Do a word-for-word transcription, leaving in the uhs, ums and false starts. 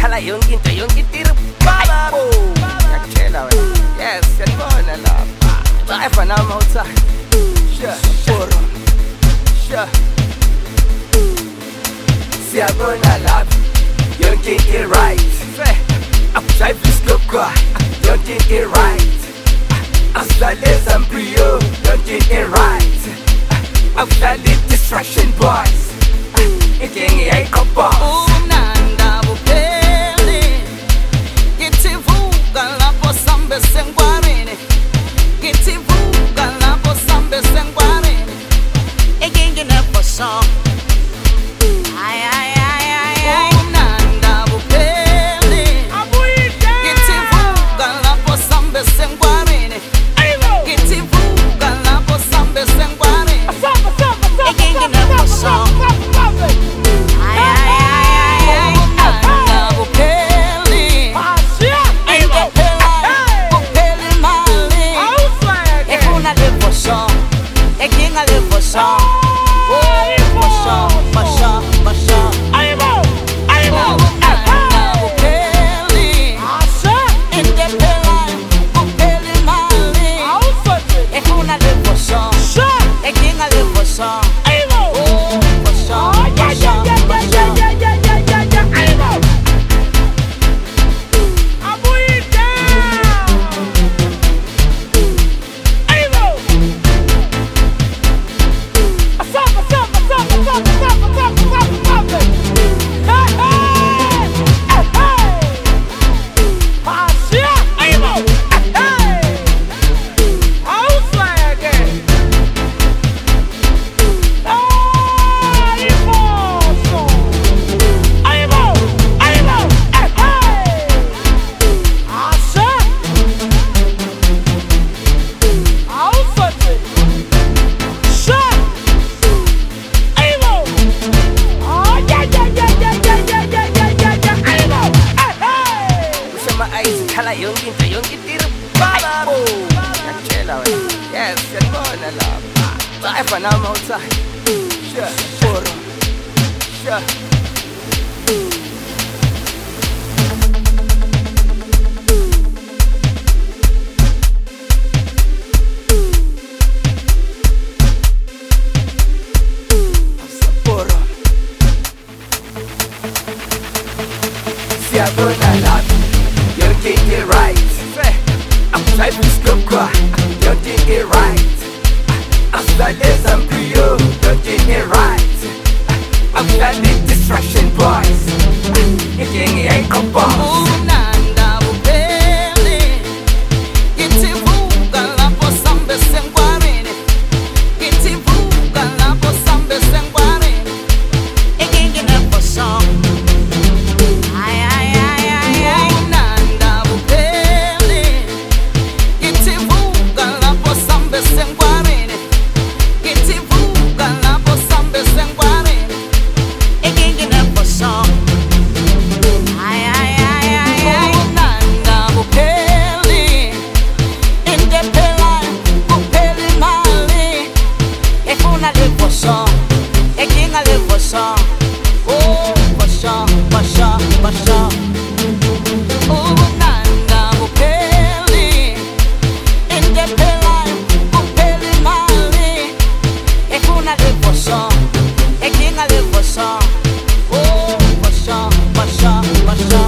khala yonke into yonke itiri baba yakutshela wena yes yanibona lapha driver now outside sure sure sure siyabona lapha yonke into right drive this car yonke into right asidlaleza mprio yonke into right akudlali distraction boys inkinga yayiqoba unanda bupheli ngithi vuka lapho sambe sengwareni ngithi vuka lapho sambe sengwareni inkinga never saw ay ay ay ay unanda bupheli ngithi vuka lapho sambe sengwareni ngithi vuka lapho sambe sengwareni inkinga never saw khala yonke into yonke itiri baba yakutshela wena yes yanibona lapha driver now outside sure sure sure siyabona lapha yonke into right I'm driving this car yonke into right asidlaleza mprio yonke into right akudlali distraction boys inkinga yayiqoba unanda bupheli ngithi vuka lapho sambe sengwareni ngithi vuka lapho sambe sengwareni inkinga never saw ay ay ay ay unanda bupheli ngithi vuka lapho sambe sengwareni ngithi vuka lapho sambe sengwareni inkinga never saw ay ay ay ay unanda bupheli indepela bupheli mali efuna levo saw inkinga levo saw oh basha basha basha unanda bupheli indepela bupheli mali efuna levo saw inkinga levo saw oh basha basha basha